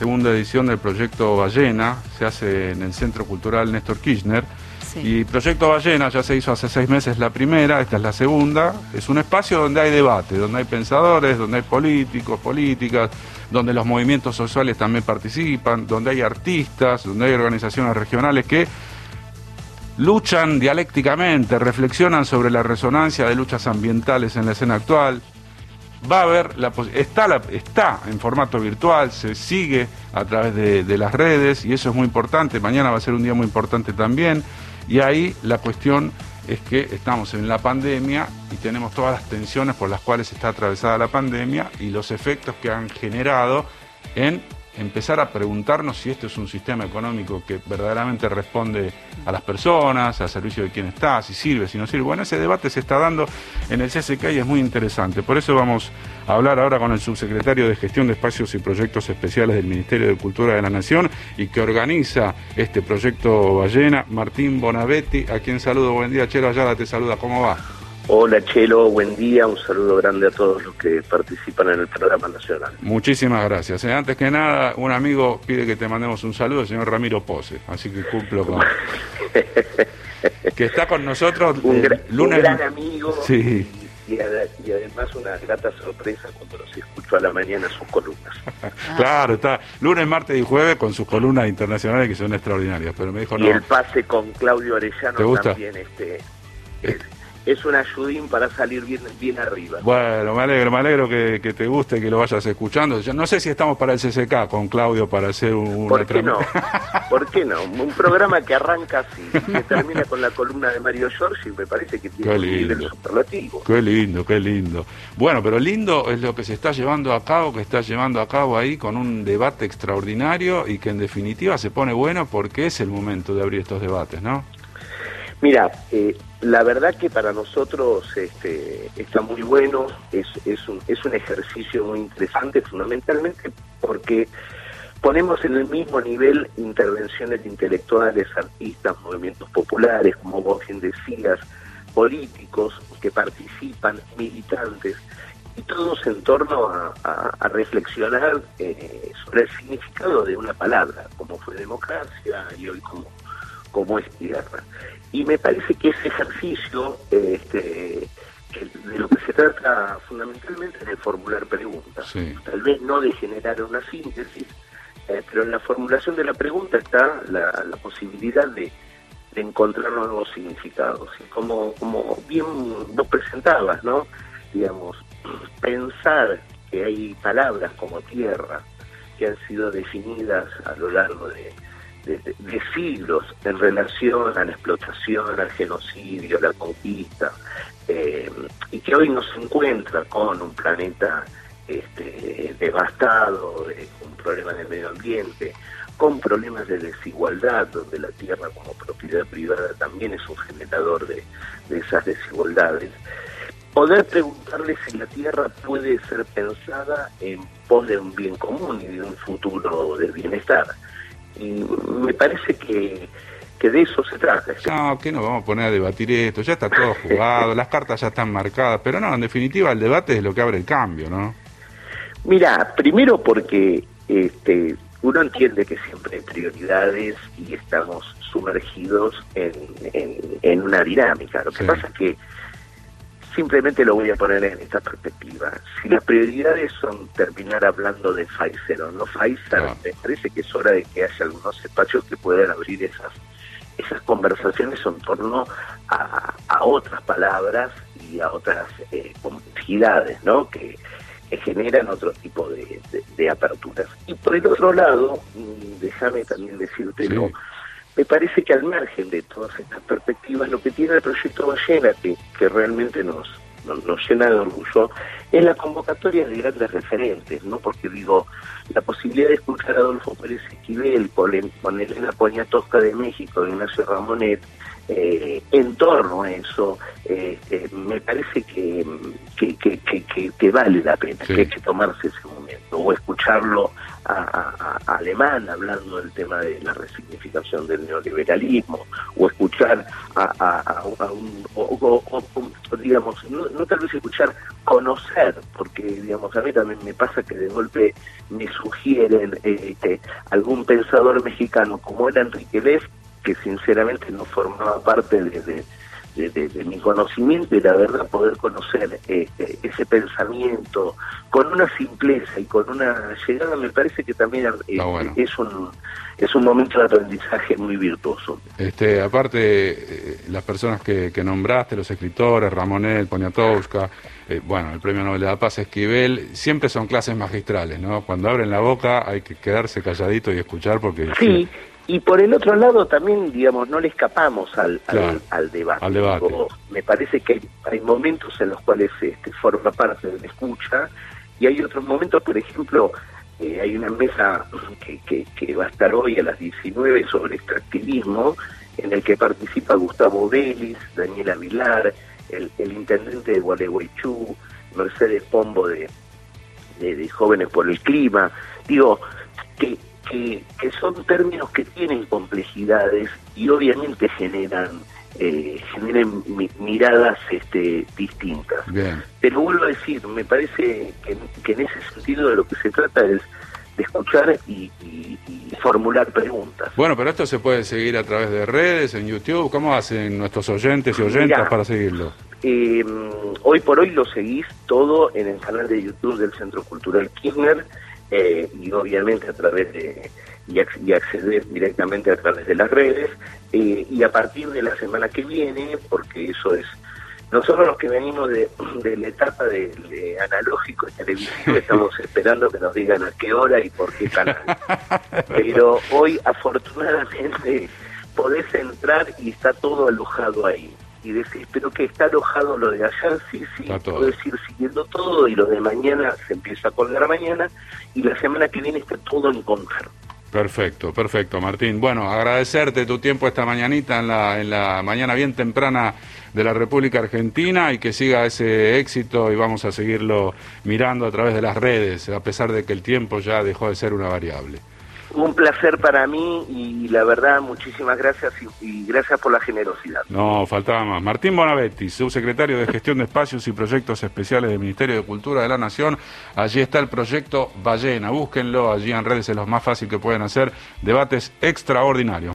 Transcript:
segunda edición del Proyecto Ballena, se hace en el Centro Cultural Néstor Kirchner. Sí. Y Proyecto Ballena ya se hizo hace 6 meses la primera, esta es la segunda. Es un espacio donde hay debate, donde hay pensadores, donde hay políticos, políticas, donde los movimientos sociales también participan, donde hay artistas, donde hay organizaciones regionales que luchan dialécticamente, reflexionan sobre la resonancia de luchas ambientales en la escena actual. Va a haber está en formato virtual, se sigue a través de las redes y eso es muy importante. Mañana va a ser un día muy importante también. Y ahí la cuestión es que estamos en la pandemia y tenemos todas las tensiones por las cuales está atravesada la pandemia y los efectos que han generado en empezar a preguntarnos si esto es un sistema económico que verdaderamente responde a las personas, al servicio de quien está, si sirve, si no sirve. Bueno, ese debate se está dando en el CCK y es muy interesante. Por eso vamos a hablar ahora con el subsecretario de Gestión de Espacios y Proyectos Especiales del Ministerio de Cultura de la Nación y que organiza este proyecto Ballena, Martín Bonavetti, a quien saludo. Buen día, Chelo Ayala te saluda, ¿cómo va? Hola Chelo, buen día, un saludo grande a todos los que participan en el programa nacional. Muchísimas gracias. Antes que nada, un amigo pide que te mandemos un saludo, el señor Ramiro Pose, así que cumplo con... que está con nosotros lunes... Un gran amigo, sí. y además una grata sorpresa cuando los escucho a la mañana sus columnas. Claro, está lunes, martes y jueves con sus columnas internacionales que son extraordinarias, pero me dijo no. Y el pase con Claudio Arellano ¿te gusta? También es un ayudín para salir bien arriba. Bueno, me alegro que te guste, que lo vayas escuchando. Yo no sé si estamos para el CCK con Claudio para hacer un... ¿Por qué no? ¿Por qué no? Un programa que arranca así, que termina con la columna de Mario Giorgi, me parece que tiene un nivel superlativo. Qué lindo. Bueno, pero lindo es lo que se está llevando a cabo, ahí con un debate extraordinario y que en definitiva se pone bueno porque es el momento de abrir estos debates, ¿no? Mira, la verdad que para nosotros está muy bueno, es un ejercicio muy interesante, fundamentalmente porque ponemos en el mismo nivel intervenciones intelectuales, artistas, movimientos populares, como vos bien decías, políticos que participan, militantes, y todos en torno a reflexionar sobre el significado de una palabra, como fue democracia y hoy como es tierra. Y me parece que ese ejercicio, de lo que se trata fundamentalmente es de formular preguntas. Sí. Tal vez no de generar una síntesis, pero en la formulación de la pregunta está la posibilidad de encontrar nuevos significados. Y como bien vos presentabas, ¿no? Digamos, pensar que hay palabras como tierra que han sido definidas a lo largo de siglos en relación a la explotación, al genocidio, a la conquista, y que hoy nos encuentra con un planeta devastado, con problemas de medio ambiente, con problemas de desigualdad, donde la tierra como propiedad privada también es un generador de esas desigualdades. Poder preguntarle si la tierra puede ser pensada en pos de un bien común y de un futuro de bienestar. Y me parece que de eso se trata. No, que nos vamos a poner a debatir esto, ya está todo jugado, las cartas ya están marcadas, pero no, en definitiva el debate es lo que abre el cambio, ¿no? Mira, primero porque uno entiende que siempre hay prioridades y estamos sumergidos en una dinámica. Lo que pasa es que simplemente lo voy a poner en esta perspectiva. Si las prioridades son terminar hablando de Pfizer o no Pfizer, me parece que es hora de que haya algunos espacios que puedan abrir esas conversaciones en torno a otras palabras y a otras complejidades, ¿no? Que generan otro tipo de aperturas. Y por el otro lado, déjame también decírtelo, sí. Me parece que al margen de todas estas perspectivas, lo que tiene el proyecto Ballena, que realmente nos llena de orgullo, es la convocatoria de grandes referentes, ¿no? Porque digo, la posibilidad de escuchar a Adolfo Pérez Esquivel, con Elena Poniatowska de México, de Ignacio Ramonet, en torno a eso, me parece que vale la pena, sí. Que hay que tomarse ese momento, o escucharlo a Alemán hablando del tema de la resignificación del neoliberalismo, o escuchar digamos, no tal vez escuchar, conocer, porque digamos, a mí también me pasa que de golpe me sugieren algún pensador mexicano como era Enrique Leff, que sinceramente no formaba parte de mi conocimiento, y la verdad poder conocer ese pensamiento con una simpleza y con una llegada, me parece que también bueno. es un momento de aprendizaje muy virtuoso. Aparte, las personas que nombraste, los escritores, Ramonel, Poniatowska, bueno, el Premio Nobel de la Paz, Esquivel, siempre son clases magistrales, ¿no? Cuando abren la boca hay que quedarse calladito y escuchar porque... Sí. Y por el otro lado también, digamos, no le escapamos al debate. Al debate. Me parece que hay momentos en los cuales forma parte de la escucha, y hay otros momentos, por ejemplo, hay una mesa que va a estar hoy a las 19 sobre extractivismo, en el que participa Gustavo Vélez, Daniela Vilar, el intendente de Gualeguaychú, Mercedes Pombo de Jóvenes por el Clima. Digo, que son términos que tienen complejidades y obviamente generan miradas distintas. Bien. Pero vuelvo a decir, me parece que en ese sentido de lo que se trata es de escuchar y formular preguntas. Bueno, pero esto se puede seguir a través de redes, en YouTube. ¿Cómo hacen nuestros oyentes y oyentas Mirá, para seguirlo? Hoy por hoy lo seguís todo en el canal de YouTube del Centro Cultural Kirchner, y obviamente a través de y acceder directamente a través de las redes, y a partir de la semana que viene, porque eso es, nosotros los que venimos de la etapa de analógico y televisivo estamos esperando que nos digan a qué hora y por qué canal, pero hoy afortunadamente podés entrar y está todo alojado ahí. Y decís, pero que está alojado lo de ayer, sí, puedes ir siguiendo todo, y lo de mañana se empieza a colgar mañana, y la semana que viene está todo en Concar. Perfecto, Martín. Bueno, agradecerte tu tiempo esta mañanita, en la mañana bien temprana de la República Argentina, y que siga ese éxito, y vamos a seguirlo mirando a través de las redes, a pesar de que el tiempo ya dejó de ser una variable. Un placer para mí, y la verdad, muchísimas gracias, y gracias por la generosidad. No, faltaba más. Martín Bonavetti, subsecretario de Gestión de Espacios y Proyectos Especiales del Ministerio de Cultura de la Nación. Allí está el proyecto Ballena, búsquenlo allí en redes, es lo más fácil que pueden hacer. Debates extraordinarios.